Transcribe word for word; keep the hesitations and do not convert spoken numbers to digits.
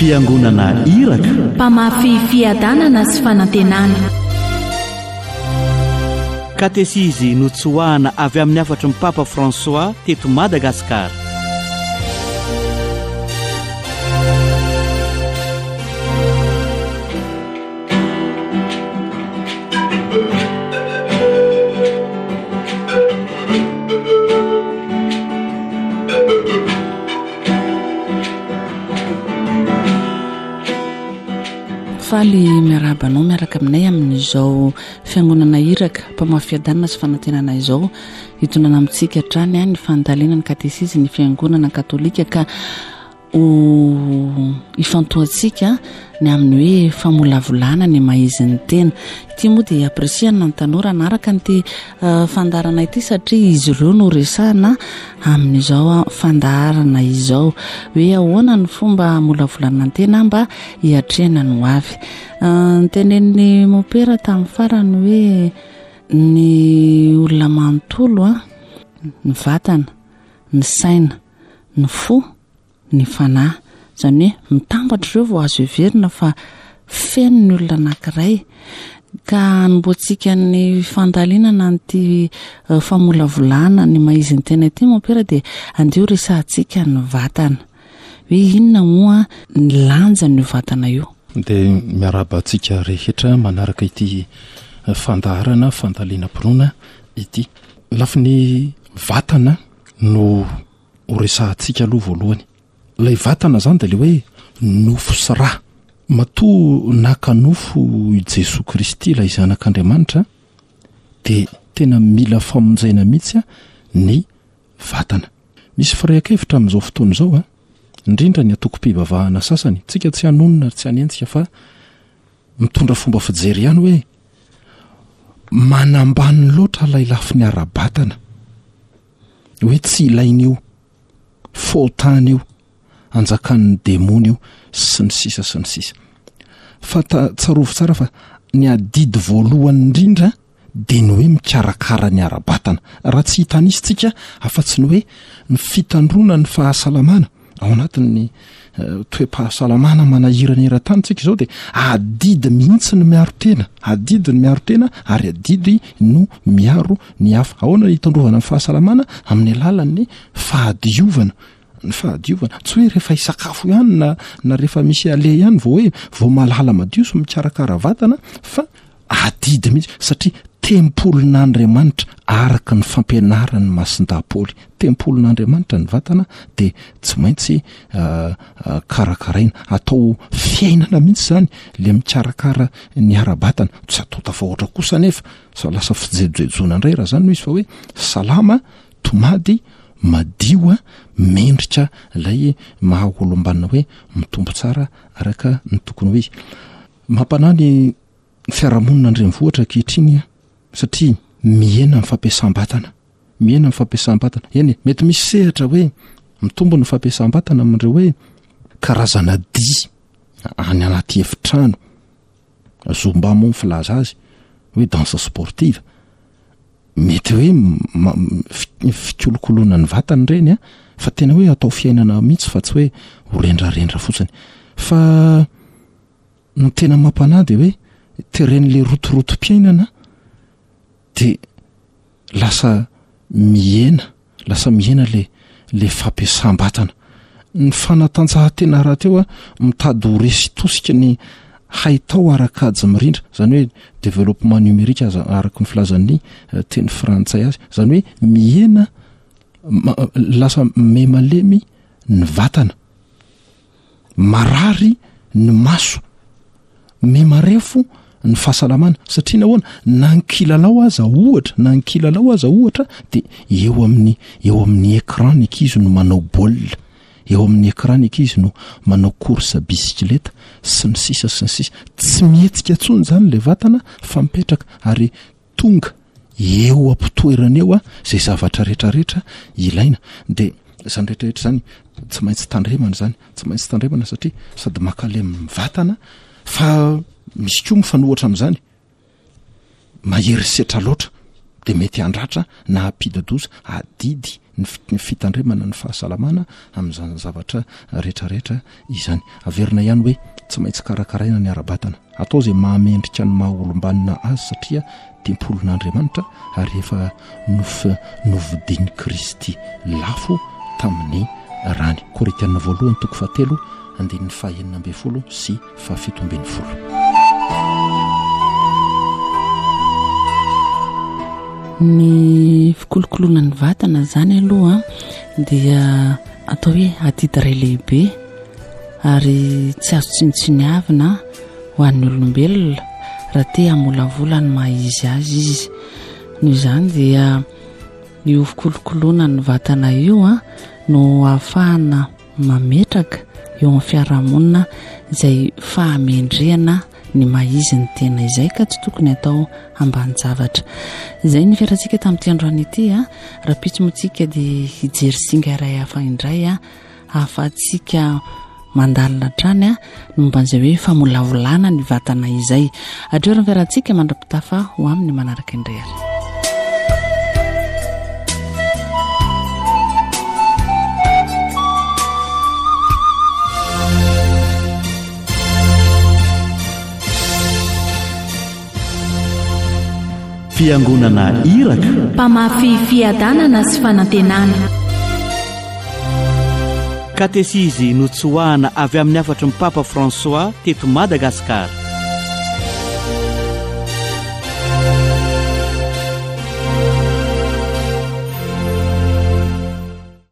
fiangonana iraka, mpamafy fiadanana sy fanantenana. katesizy notsoahana avy amin'ny afatry ny Papa François teto Madagasikara. Faly miarabanao miaraka aminay amin'izao fiangonana iraka mpamafiadanana sy fanantenana izao hitonana amintsika hatrany ny fandalina ny katesisy ny fiangonana katolika ka o ifantoantsika ny amin'ny hoe famolavolana ny maizin'ny tena. Ity moa dia apresiana ny tanora anaraka ny uh, fandarana ity satria izy ireo no resahana amin'izao fandarana izao hoe ahoana ny fomba molavolana ny tena mba hiatrehana ny ho avy. Uh, ny tenen'ny mopera tamin'ny farany hoe ny olona manontolo a, ny vatana, ny saina, ny fo, ny fanahy, zany hoe mitambatra ireo vao azo heverina fa feno ny olona anankiray. Ka anomboantsika ny fandalinana nyty uh, famolavolana ny maizin'ny tena ity mopera dia andeho resahantsika ny vatana hoe inona moa ny lanja ny vatana io. Dia miaraba antsika rehetra manaraka ity fandaharana fandalinam-pinoana ity. Lafi ny vatana no resahantsika aloha voalohany. Ilay vatana zany dia le hoe nofo sy rà. Matoa naka nofo i Jesoa Kristy ilay zanak'Andriamanitra dia tena mila famonjaina mihitsy ny vatana. Misy firaikevitra amin'izao fotoana izao a, indrindra ny atoko-pivavahana sasany, tsika tsy hanonona tsy hanentsika fa mitondra fomba fijery ihany hoe manambany loatra ilay lafiny ara-batana, hoe tsy ilain'io, faotany io, anjakan'ny demony io sy ny sisa sy ny sisa. Fa tsarovo tsara fa ny adidy voalohany indrindra dia ny hoe mikarakara ny ara-batana. Raha tsy hitanisitsika afa-tsy ny hoe ny fitandrona ny fahasalamana ao anatin'ny uh, toe-pahasalamana manahirana eran-tany tsika izao dia adidy mihitsy ny miaro tena, adidy ny miaro tena ary adidy no miaro ny hafa. Ahoana ny hitandrovana ny fahasalamana? Amin'ny alalan'ny fahadiovana. Ny fahadiovana tsy hoe rehefa hisakafo ihany na, na rehefa misy ale ihany vao hoe vao malala madio sy mikarakara vatana, fa adidy mihitsy satria tempolon'Andriamanitra araka ny fampianarany masin-dapoly. Tempolon'Andriamanitra ny vatana dia tsy maintsy uh, uh, karakaraina, atao fiainana mihitsy zany le mikarakara ny ara-batana. Tsy atao tafahoatra kosa nefa sa lasa fijejoejona indray raha zany no izy fa hoe salama, tomady, madio a, mendrika ilay mahaolom-banina hoe mitombo tsara araka ny tokony hoe. Mampanahy ny fiarahamonina andrenivohitra ankehitriny satria mihena ny fampiasam-batana, mihena ny fampiasam-batana. Eny mety misy sehatra hoe mitombo ny fampiasam-batana amin'ireo hoe karazana dia any anaty efitrano, zomba moa ny filaza azy hoe danse sportive, mety hoe fikolokoloana ny vatana ireny a, fa tena hoe atao fiainana mihitsy fa tsy hoe ho rendrarendra fotsiny. Fa ny tena mampanahy dia hoe teren'le rotorotom-piainana dia lasa mihena, lasa mihena le le fampiasam-batana. Ny fanatanjahantena raha teo a mitady ho resitosika ny haitao araka-ady mirindra, zany hoe développement numérique araka ny filazan'ny teny frantsay azy, zany hoe mihena ma, lasa memalemy ny vatana, marary ny maso, memarefo ny fahasalamana. Satria nahoana na nkilalao aza ohatra, na nkilalao aza ohatra dia eo amin'ny eo amin'ny écran ny ankizy no manao baolina, eo amin'ny écran ny ankizy no manao course bisikileta sy ny sisa sy ny sisa. Tsy mihetsika tsony zany le vatana fa mipetraka ary tonga eo ampitoerana eo a zay zavatra rehetrarehetra ilaina. Dia zany rehetrarehetra zany tsy maintsy tandremana zany, tsy maintsy tandremana satria sady makalemy vatana fa misy koa mifanohatra amin'izany mahery setra loatra dia mety handratra na ampida-doza adidy ny fitandremana ny fahasalamana amin'izany zavatra rehetrarehetra izany. Averina ihany hoe tsy maintsy karakaraina ny ara-batana, atao izay mahamendrika ny maha olombanina azy satria tempolon'Andriamanitra ary efa nof novidiny Kristy lafo tamin'ny rany. Korintiana voalohany toko fahatelo andininy fahaenina ambin'ny folo sy fahafito ambin'ny folo. Ny fikolokoloana ny vatana zany aloha dia atao hoe atidiray lehibe ary tsy azo tsinotsiniavina ho an'ny olombelona raha te hamolavola ny maha izy azy izy. Noho izany dia io fikolokoloana ny vatana io a no ahafahana mametraka eo amin'ny fiarahamonina izay fahamendrehana ny maha izy ny tena izay ka tsy tokony atao ambany zavatra. Izay ny fiarahantsika tamin'ity androany ity a, raha pitsomontsika dia hijery singa iray hafa indray a, ahafahantsika mandalina trany a momba an'izay hoe famolavolana ny vatana izay. Hatreo ny fiarahantsika mandra-pitafa ho amin'ny manaraka indray ary. Fiangonana Iraka, mpamafy fiadanana sy fanantenana. Katesizy notsoahana avy amin'ny afatry ny Papa François teto Madagasikara.